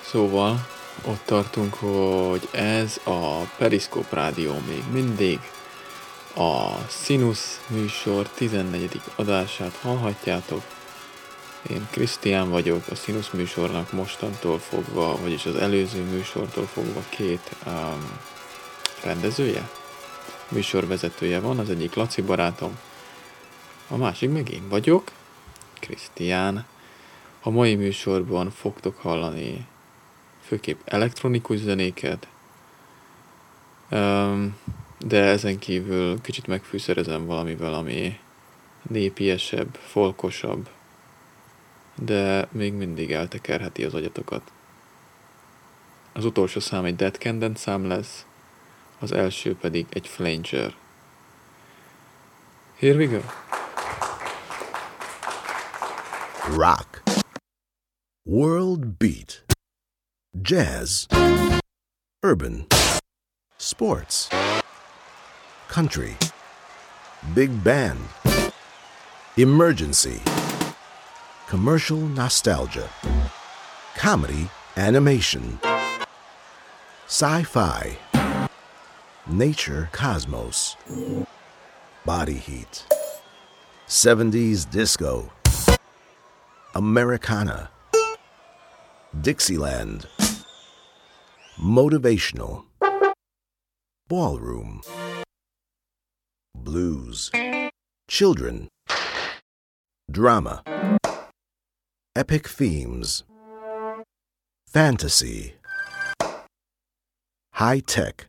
Szóval ott tartunk, hogy ez a Periszkóp Rádió még mindig a Sinus műsor 14. adását hallhatjátok. Én Krisztián vagyok, a Sinus műsornak mostantól fogva, vagyis az előző műsortól fogva két rendezője, műsorvezetője van, az egyik Laci barátom, a másik meg én vagyok, Krisztián. A mai műsorban fogtok hallani főképp elektronikus zenéket, de ezen kívül kicsit megfűszerezem valamivel, ami népiesebb, folkosabb, de még mindig eltekerheti az agyatokat. Az utolsó szám egy Dead Candent szám lesz, az első pedig egy Flanger. Here we go! Rock, world beat, jazz, urban, sports, country, big band, emergency, commercial nostalgia, comedy, animation, sci-fi, nature cosmos, body heat, 70s disco, Americana, Dixieland, motivational, ballroom, blues, children, drama, epic themes, fantasy, high tech,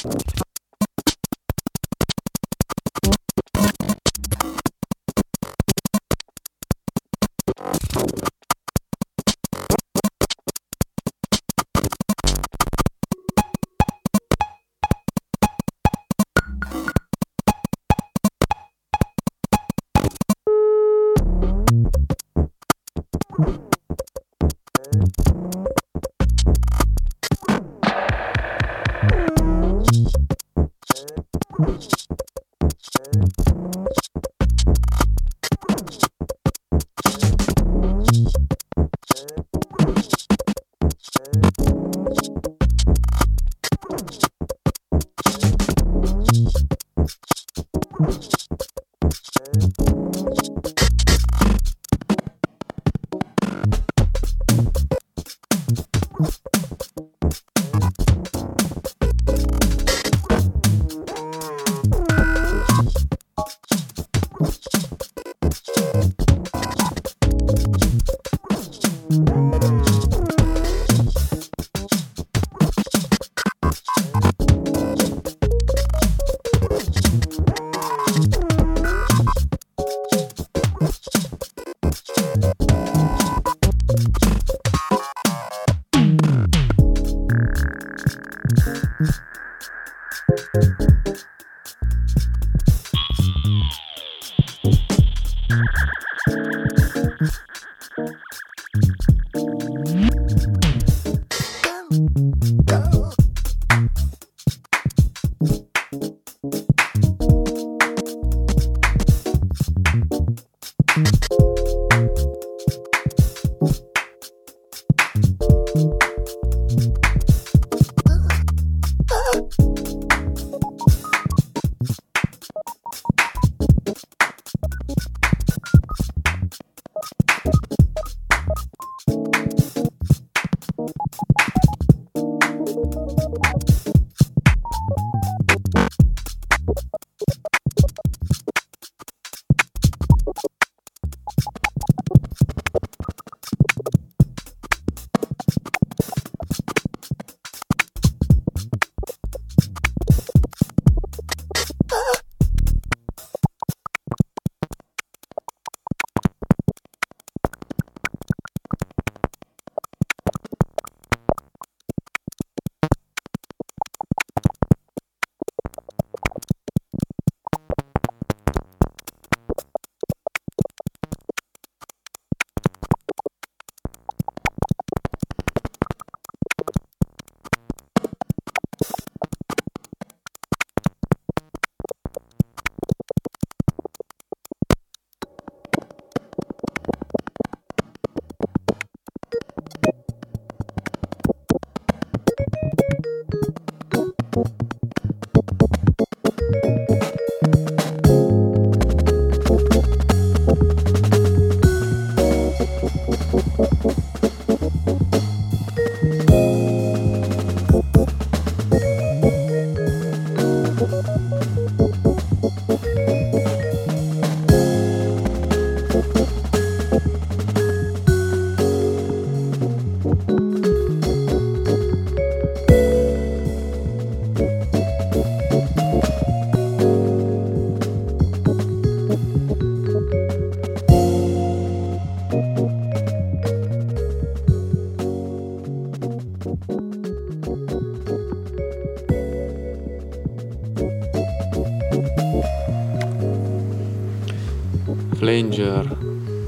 Flanger,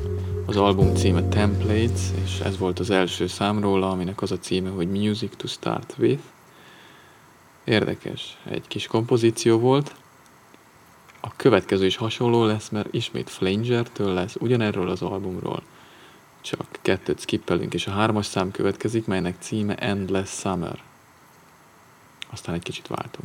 az album címe Templates, és ez volt az első szám róla, aminek az a címe, hogy Music to Start With. Érdekes, egy kis kompozíció volt. A következő is hasonló lesz, mert ismét Flangertől lesz, ugyanerről az albumról. Csak kettőt skippelünk, és a 3-as szám következik, melynek címe Endless Summer. Aztán egy kicsit váltunk.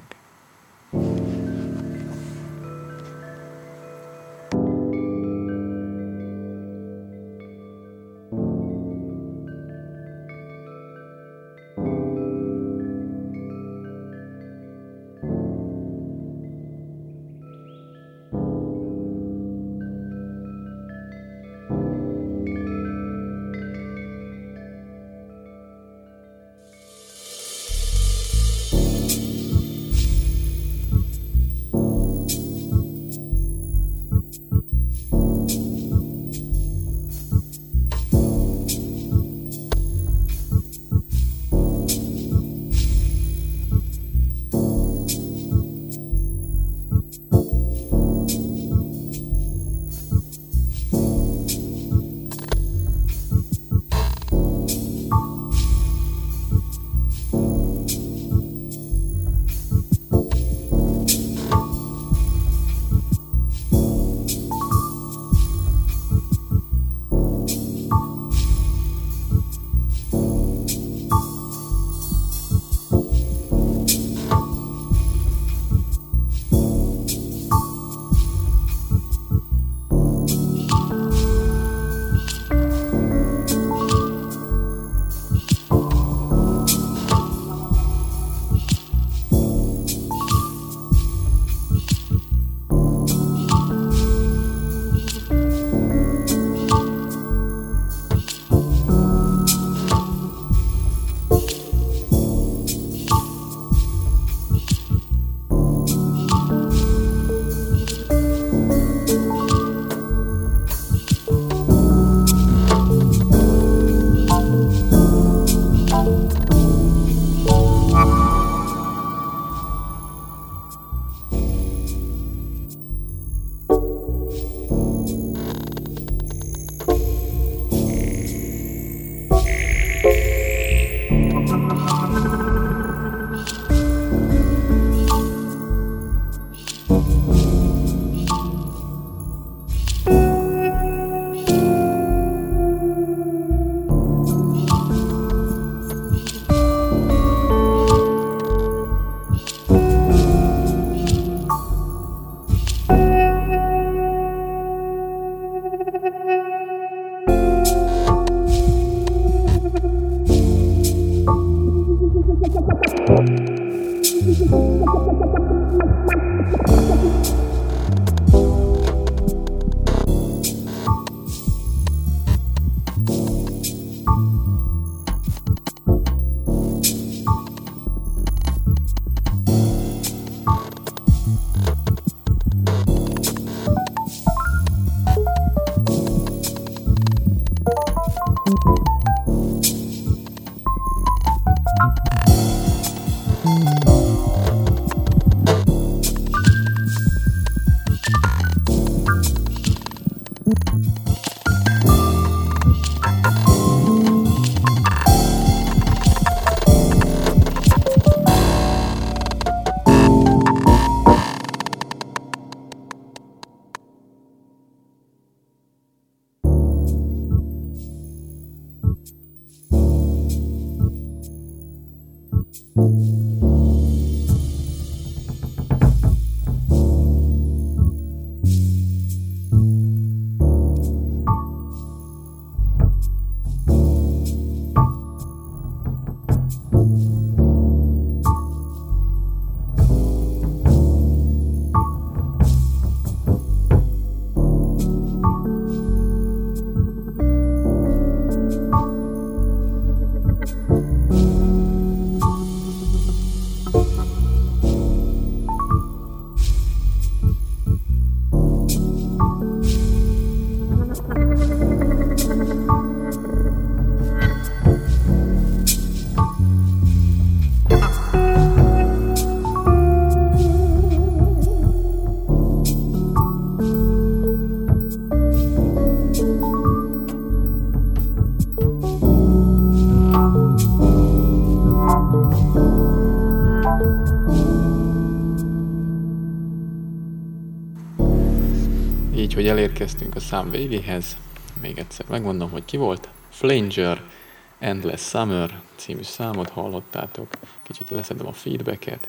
Így, hogy elérkeztünk a szám végéhez, még egyszer megmondom, hogy ki volt. Flanger, Endless Summer című számot hallottátok. Kicsit leszedem a feedbacket.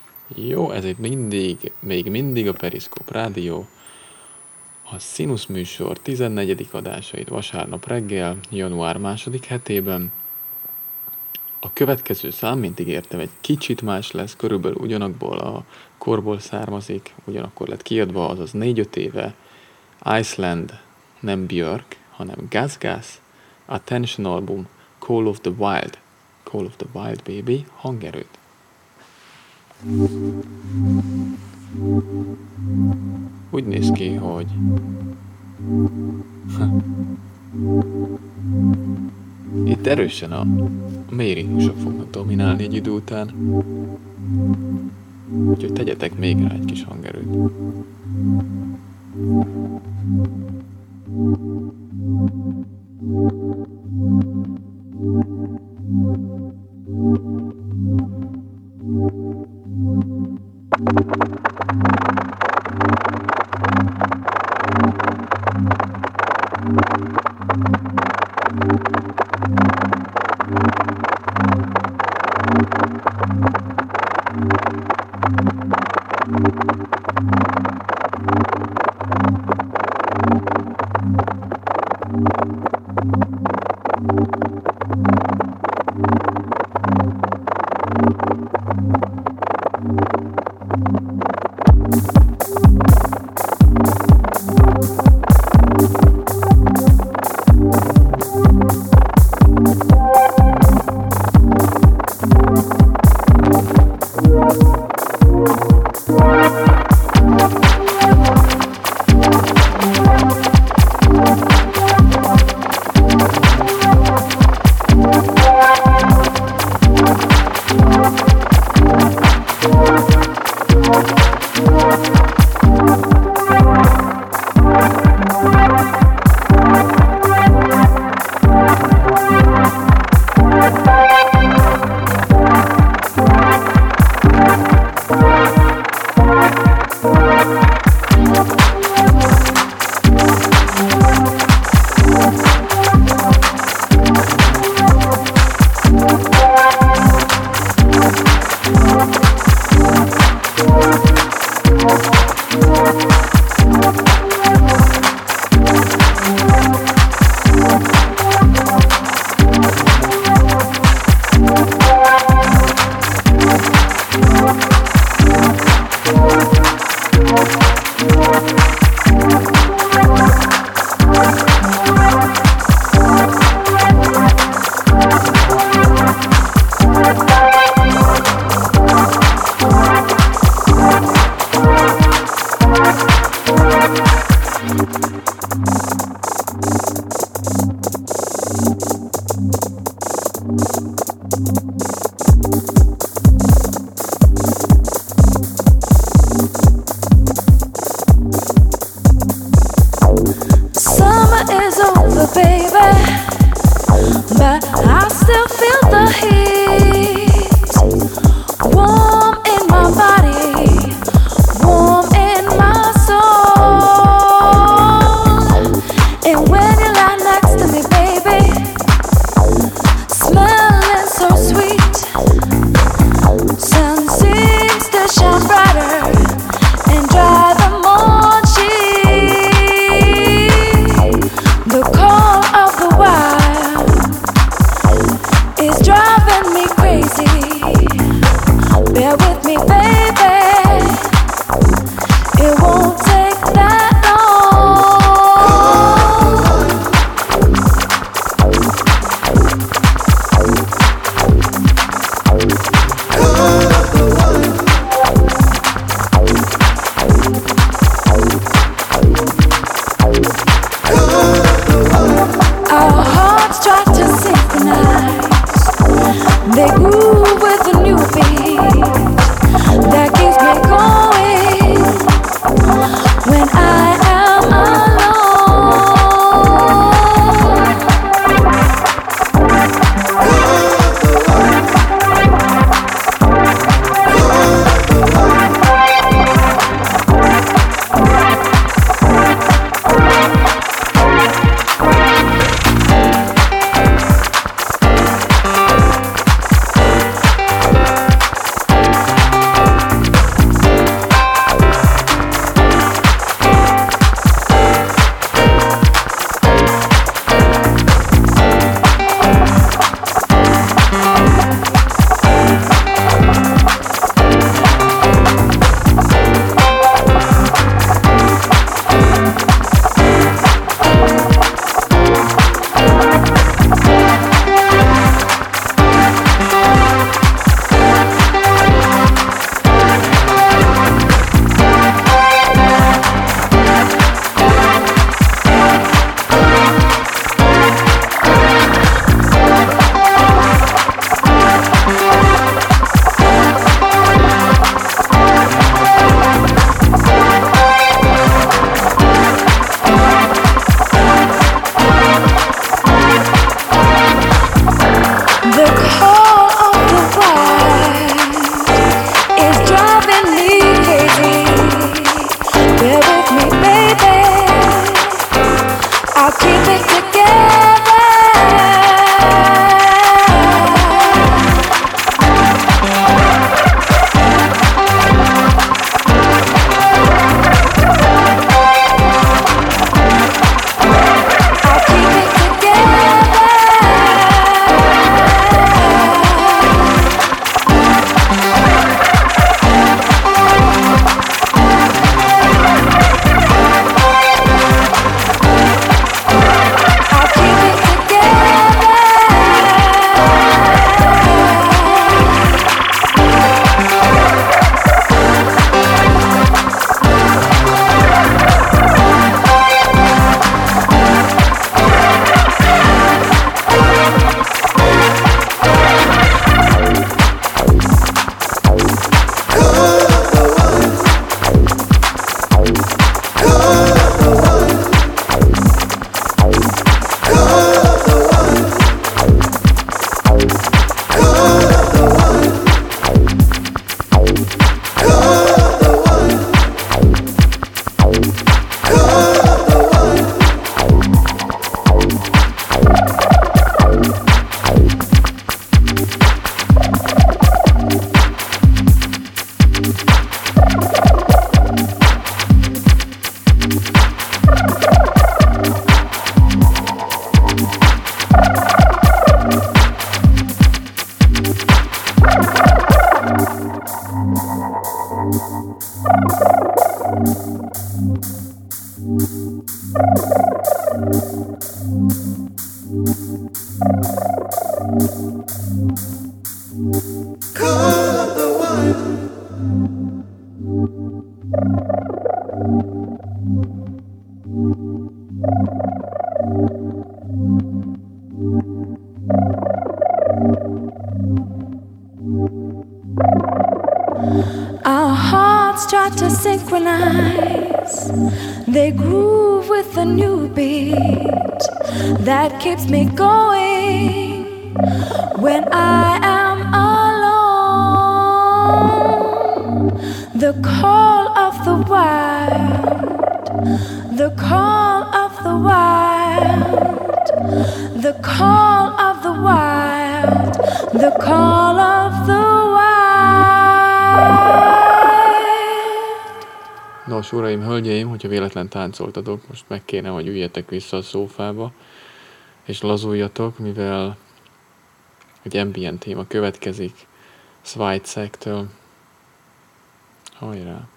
Jó, ez itt még mindig a Periszkóp Rádió. A Sinus műsor 14. adásait vasárnap reggel, január 2. hetében. A következő szám, mint ígértem, egy kicsit más lesz, körülbelül ugyanakból a korból származik, ugyanakkor lett kiadva, azaz 4-5 éve. Iceland, nem Björk, hanem Gazgaz, Attention album, Call of the Wild Baby, hangerőt. Úgy néz ki, hogy itt erősen a mély ritmusok fognak dominálni egy idő után, úgyhogy tegyetek még rá egy kis hangerőt. Our hearts try to synchronize. They groove with a new beat that keeps me going when I am alone. The call of the wild, the call of the wild, the call of the wild, the call of the wild. Nos, uraim, hölgyeim, hogyha véletlen táncoltatok, most meg kéne, hogy üljetek vissza a szófába, és lazuljatok, mivel egy ambient téma következik Swidesack-től. Hajrá!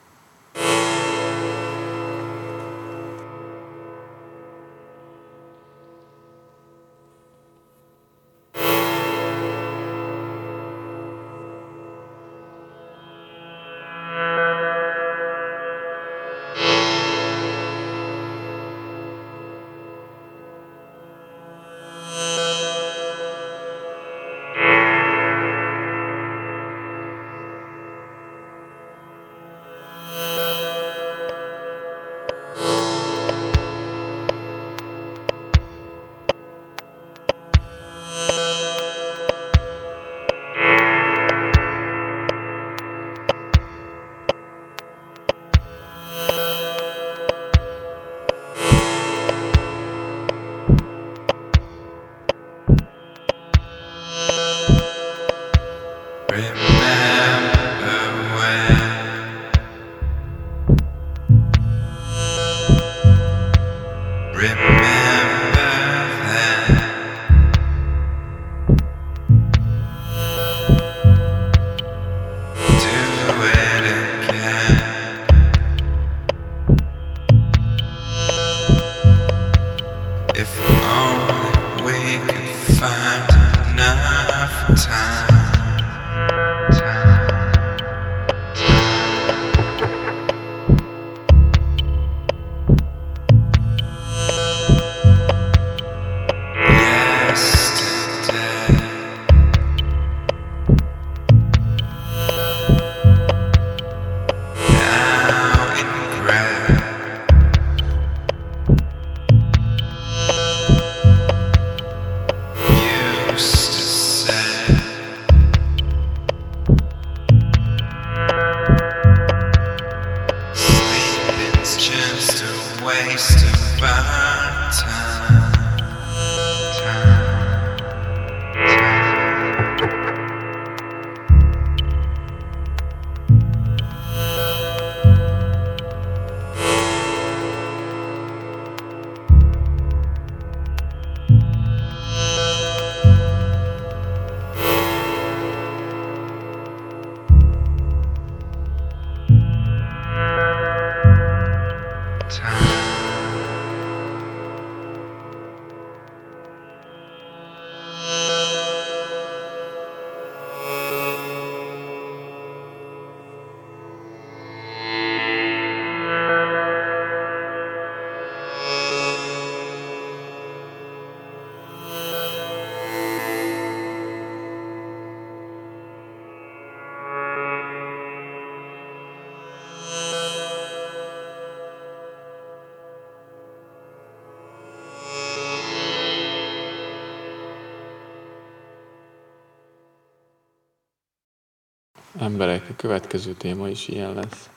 Emberek, a következő téma is ilyen lesz.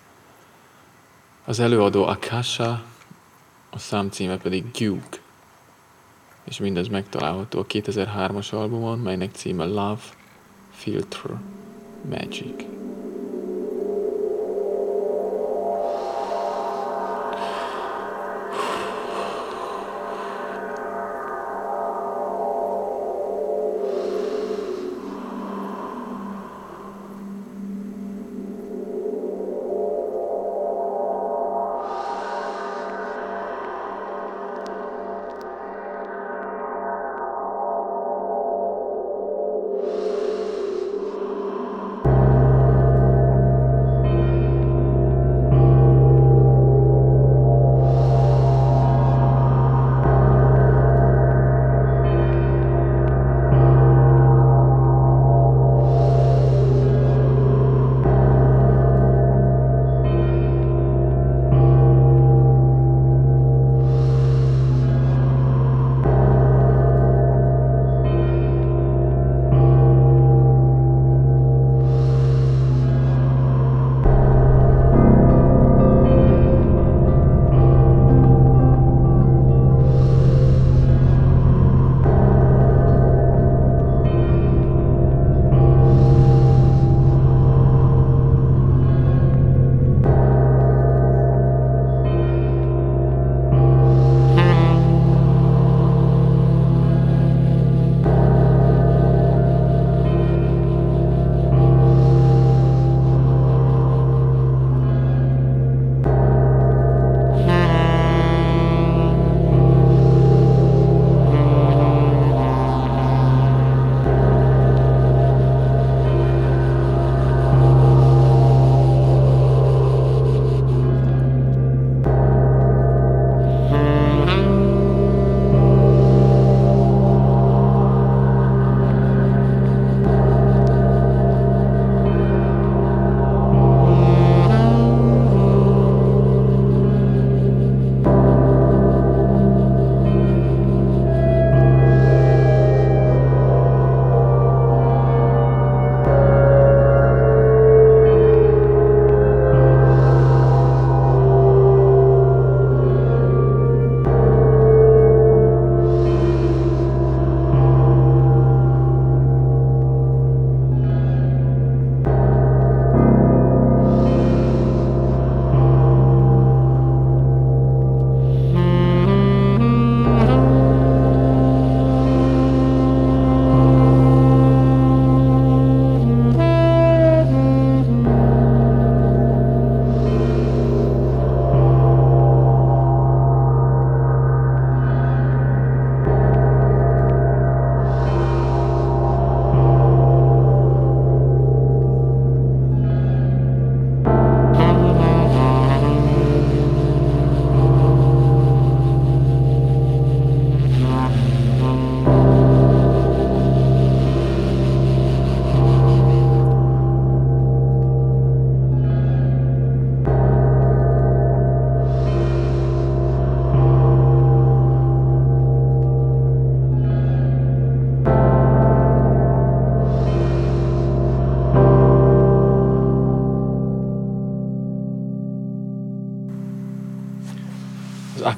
Az előadó Akasha, a szám címe pedig Duke, és mindez megtalálható a 2003-as albumon, melynek címe Love Filter Magic.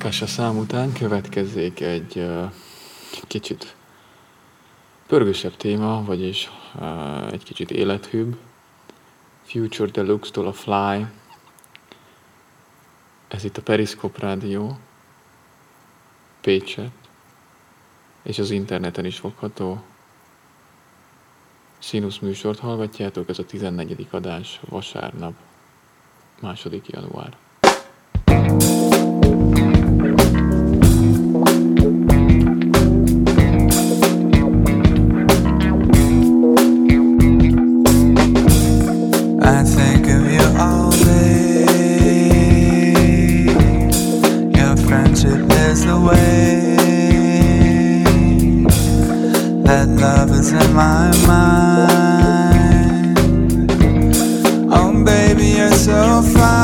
Kasha szám után következzék egy kicsit pörgősebb téma, vagyis egy kicsit élethűbb. Future Deluxe-tól a Fly. Ez itt a Periszkóp Rádió, Pécset, és az interneten is fogható. Sinus műsort hallgatjátok, ez a 14. adás, vasárnap, 2. január. I think of you all day. Your friendship is the way that love is in my mind. Oh baby, you're so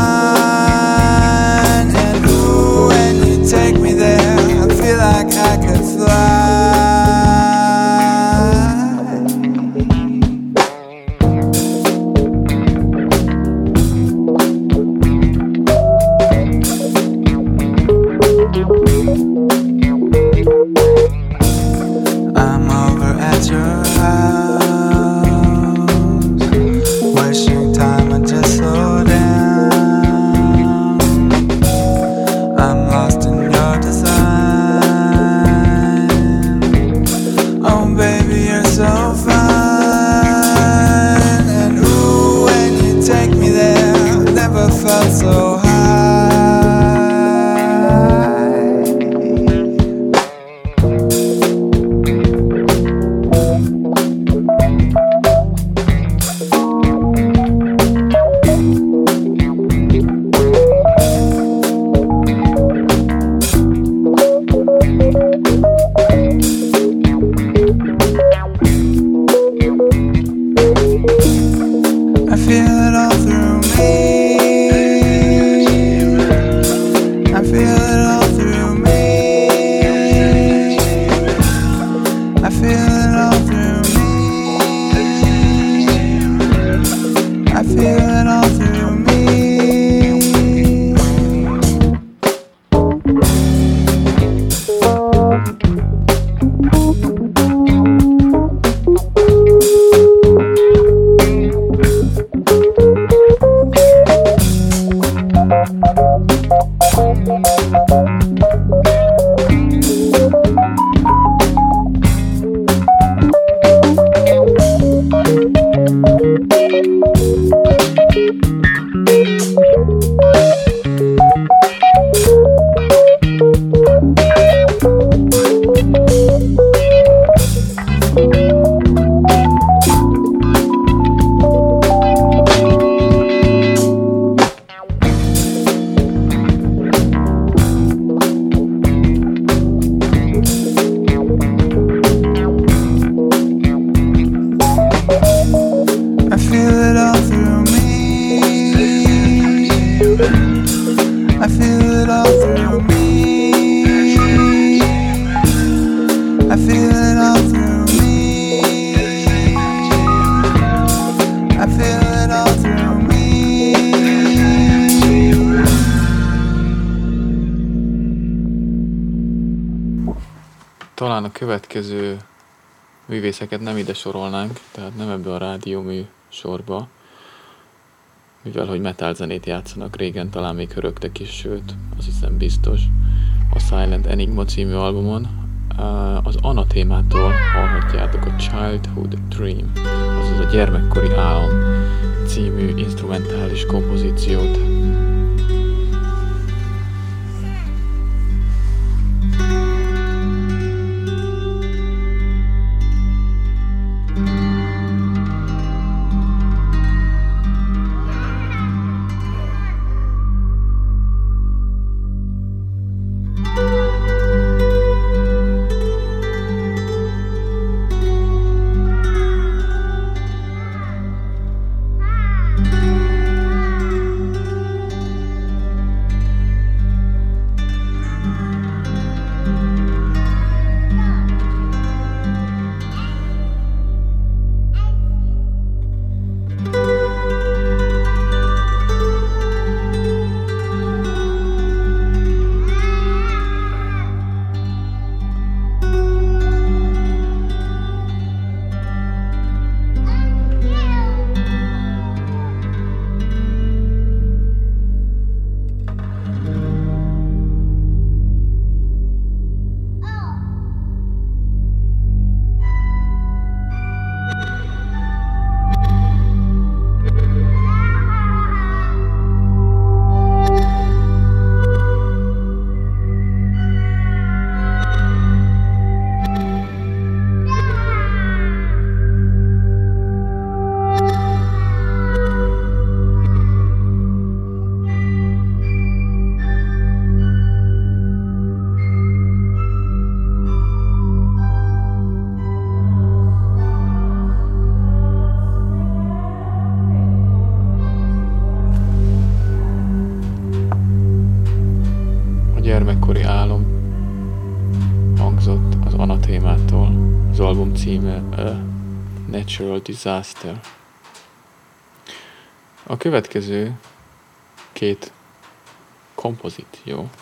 fine. And ooh, when you take me there, I feel like I could fly. I'm over at your house, wishing time would just slow down. I'm lost in your design. Oh baby, you're so fine. And ooh, when you take me there, never felt so high. I feel it all through me. I feel it all through me. I feel it all through me. I feel it all through me. I feel it all through me. I feel it all through me. I feel it all through me. I feel it all through me. Talán a következő művészeket nem ide sorolnánk, tehát nem ebbe a rádiómű sorba, mivel hogy metal zenét játszanak, régen talán még hörögtek is, sőt, azt hiszem biztos, a Silent Enigma című albumon. Az Anatémától hallhatjátok a Childhood Dream, azaz a Gyermekkori Álom című instrumentális kompozíciót. gyermekkori álom hangzott az Anatémától, az album címe Natural Disaster. A következő két kompozíció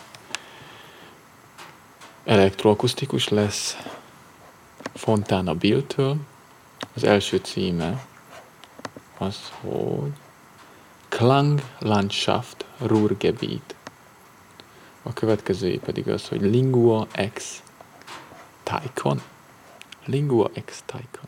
elektroakusztikus lesz Fontana Bill-től. Az első címe az, hogy Klanglandschaft Ruhrgebiet. A következő pedig az, hogy Lingua X Taikon. Lingua X Taikon.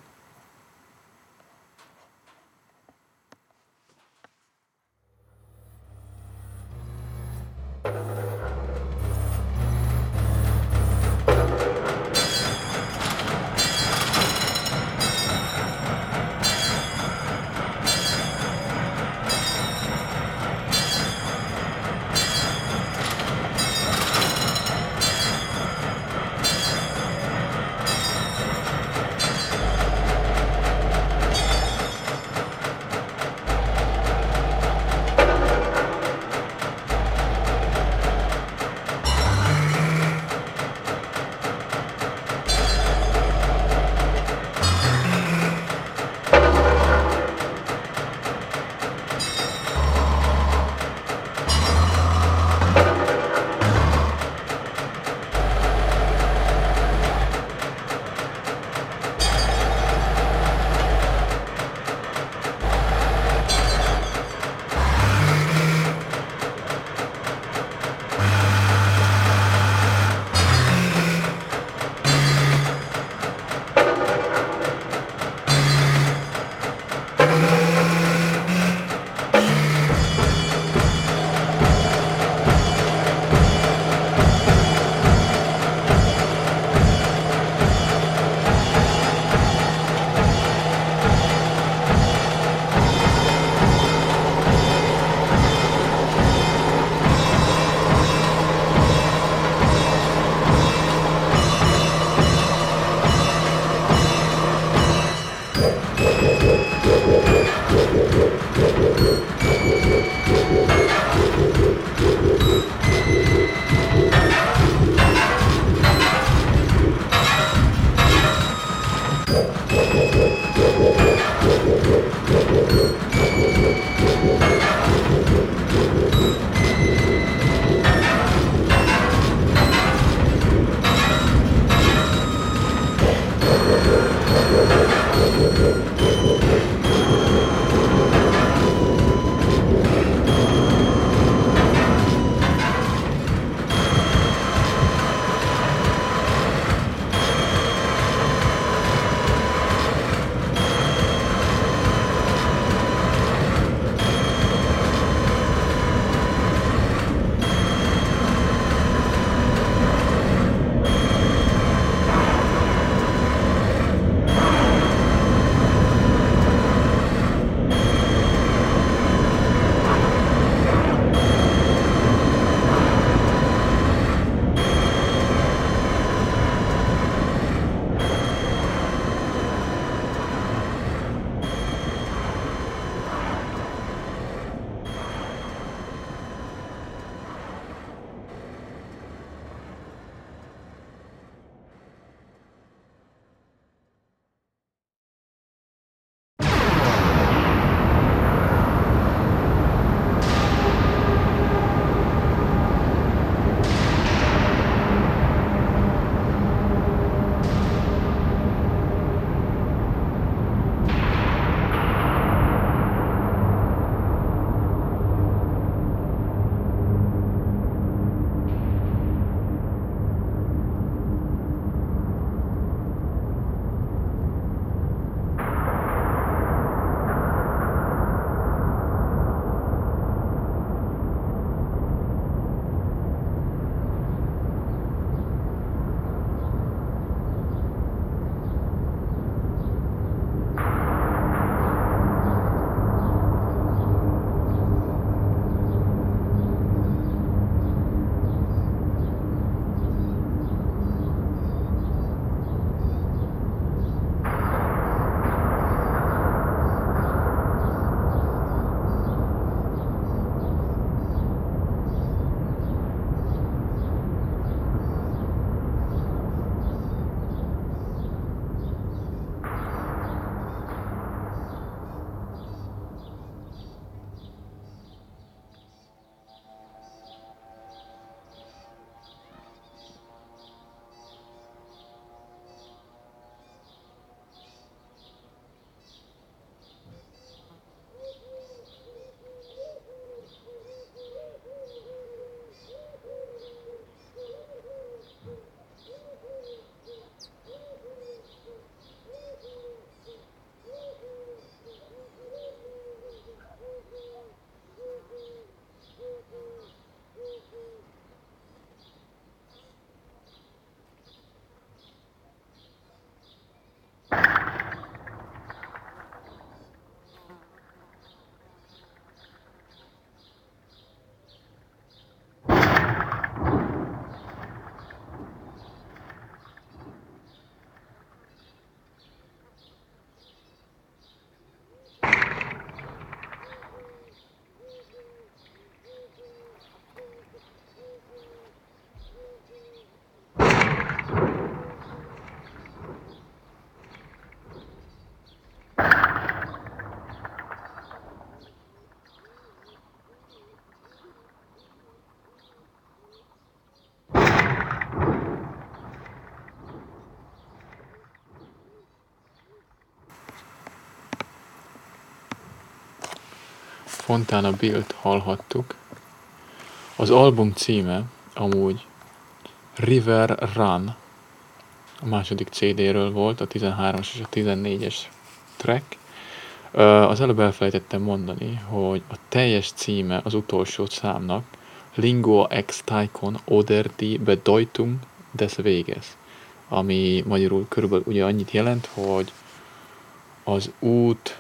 Fontana Bill-t hallhattuk. Az album címe amúgy River Run, a második CD-ről volt, a 13-as és a 14-es track. Az előbb elfelejtettem mondani, hogy a teljes címe az utolsó számnak Lingua ex Taikon oder die Bedeutung des Weges, ami magyarul körülbelül ugye annyit jelent, hogy az út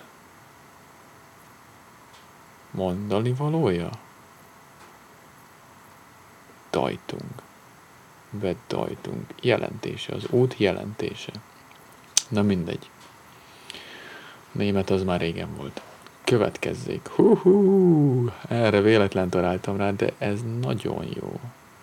mondani valója? Bedeutung. Jelentése, az út jelentése. Na mindegy. Német az már régen volt. Következzék. Erre véletlen találtam rá, de ez nagyon jó.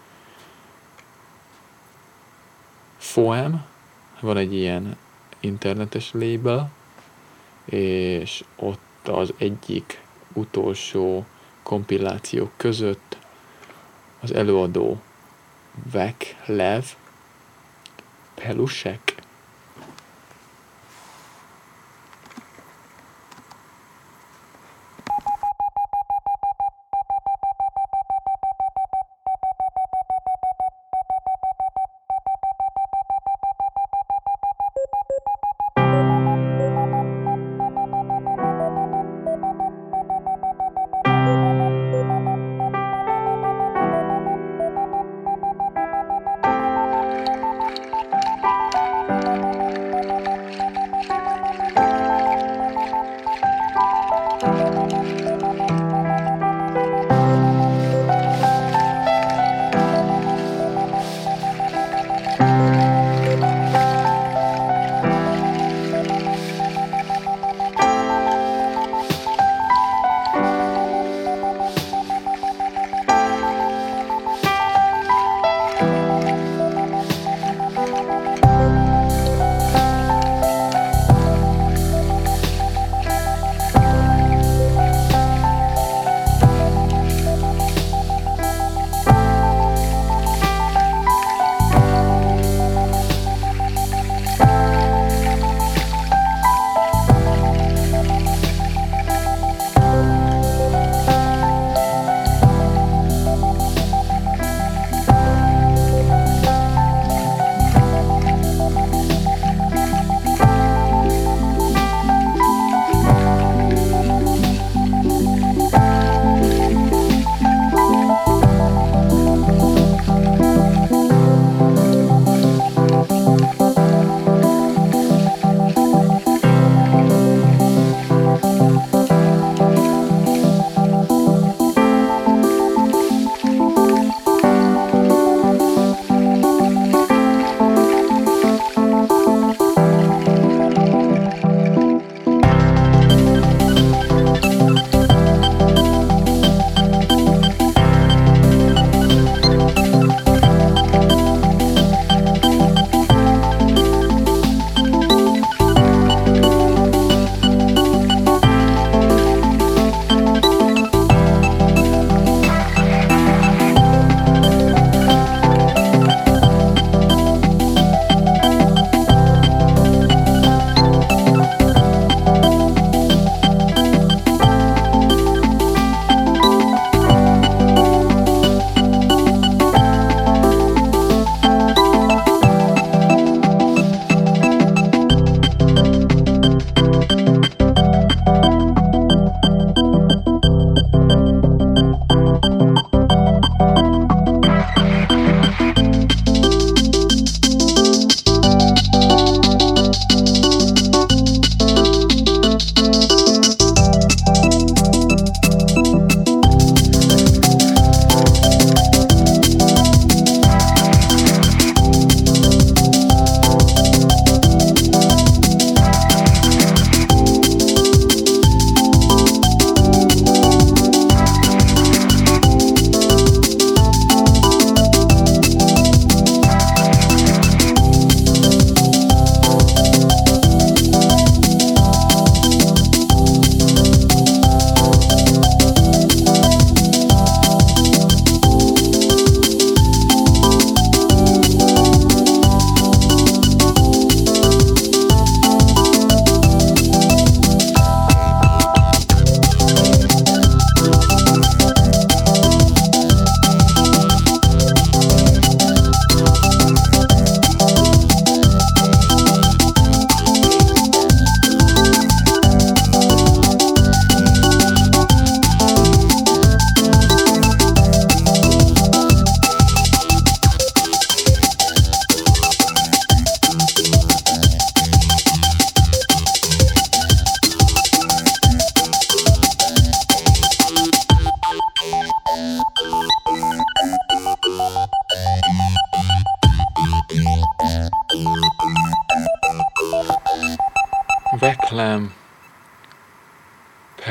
Foem, van egy ilyen internetes label, és ott az egyik utolsó kompilációk között az előadó Vaclav Pelusek.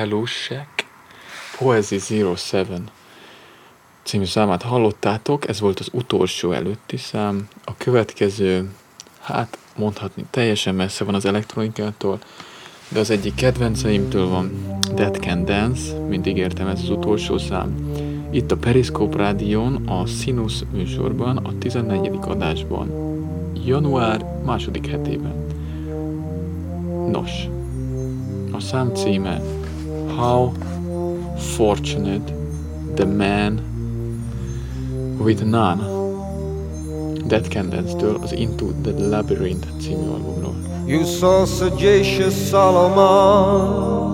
Belushek Poesy 07 című számát hallottátok, ez volt az utolsó előtti szám. A következő, hát mondhatni, teljesen messze van az elektronikától, de az egyik kedvenceimtől van, Dead Can Dance, mint ígértem, ez az utolsó szám. Itt a Periscope Rádión, a Sinus műsorban, a 14. adásban, január 2. hetében. Nos, a szám címe How Fortunate the Man with None, Dead Can Dance-től az Into the Labyrinth című albumról. You saw sagacious Solomon.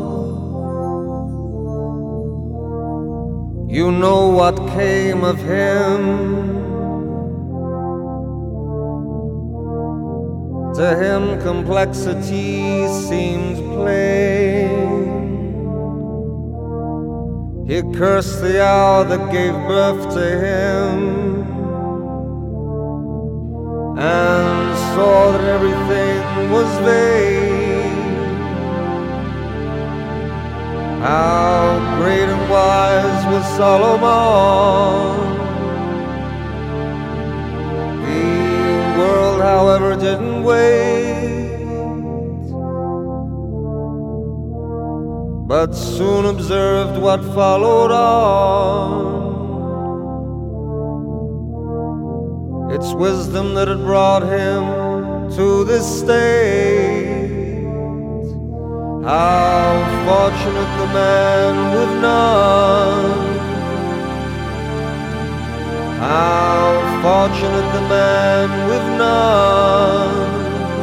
You know what came of him. To him complexity seems plain. He cursed the hour that gave birth to him, and saw that everything was vain. How great and wise was Solomon. The world, however, didn't wait, but soon observed what followed on. It's wisdom that had brought him to this state. How fortunate the man with none. How fortunate the man with none.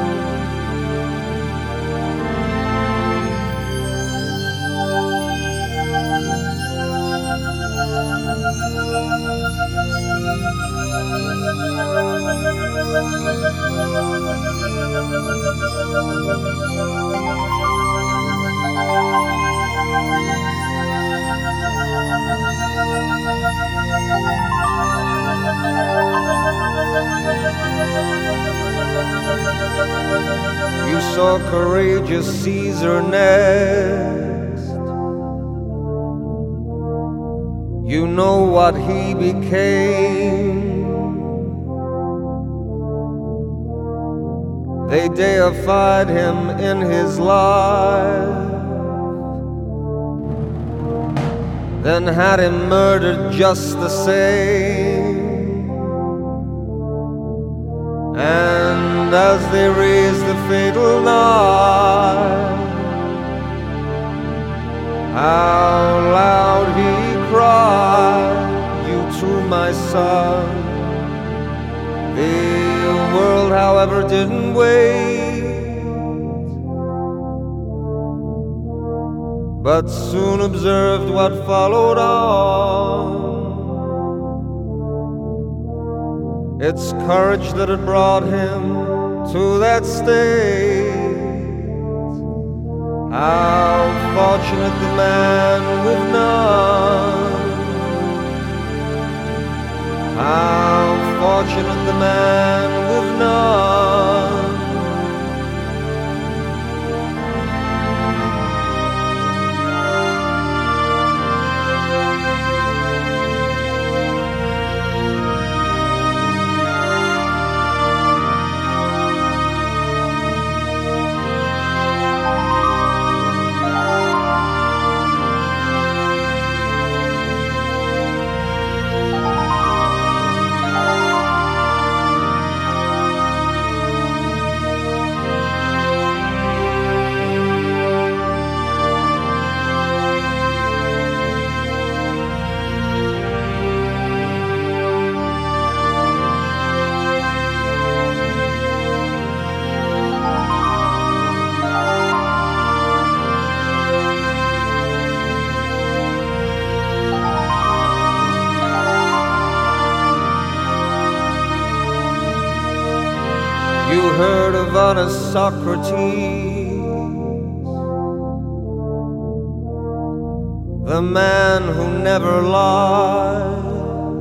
You saw courageous Caesar next. You know what he became. They deified him in his life, then had him murdered just the same. And as they raised the fatal knife, how loud he cried, "You too, my son." The world, however, didn't wait, but soon observed what followed on. It's courage that had brought him to that state. How fortunate the man with none. How fortunate the man with none. Heard of honest Socrates, the man who never lied.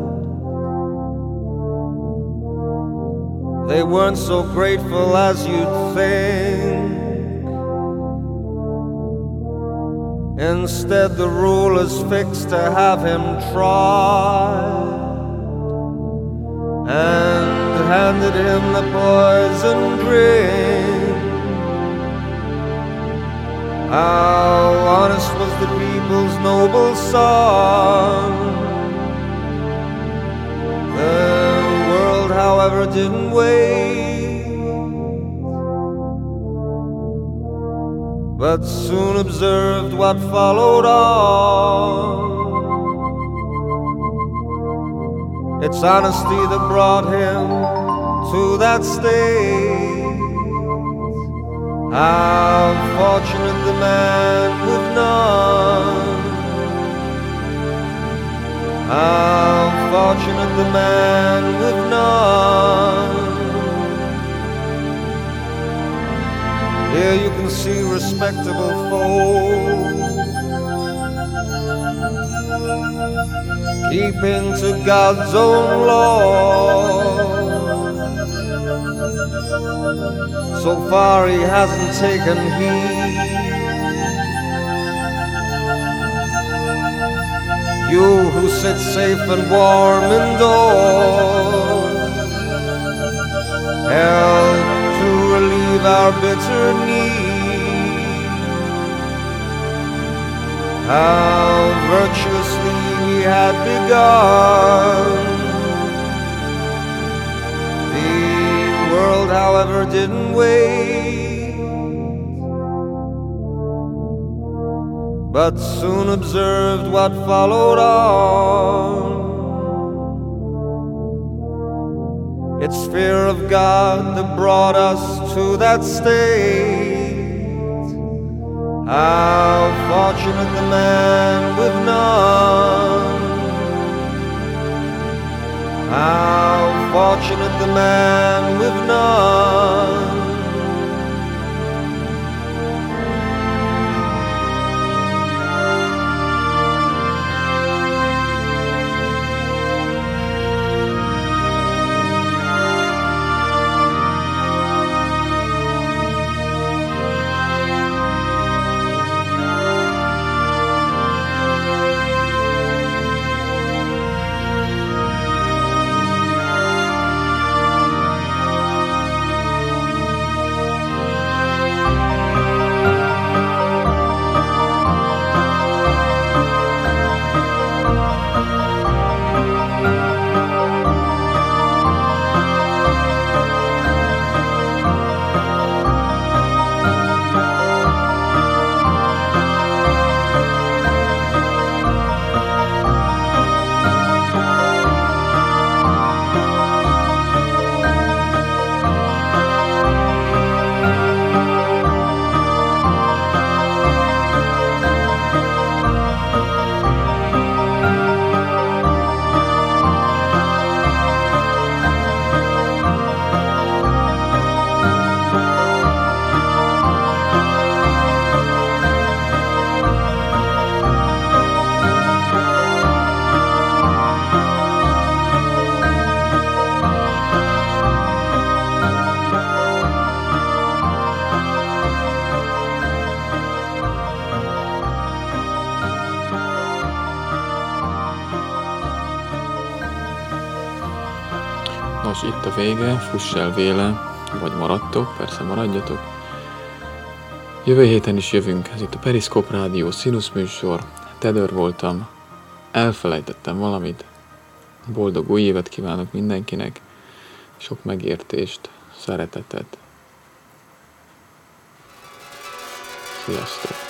They weren't so grateful as you'd think. Instead, the rulers fixed to have him tried and handed him the poison drink. How honest was the people's noble son. The world, however, didn't wait, but soon observed what followed on. It's honesty that brought him to that state. How fortunate the man with none. How fortunate the man with none. Here you can see respectable folk keeping to God's own law. So far he hasn't taken heed. You who sit safe and warm indoors, help to relieve our bitter need. How virtuously we had begun. The world, however, didn't wait, but soon observed what followed on. It's fear of God that brought us to that state. How fortunate the man with none. How fortunate the man with none. Nos, itt a vége, fuss el véle, vagy maradtok, persze maradjatok. Jövő héten is jövünk, ez itt a Periszkóp Rádió Sinus műsor. Tedör voltam, elfelejtettem valamit. Boldog új évet kívánok mindenkinek, sok megértést, szeretetet. Sziasztok!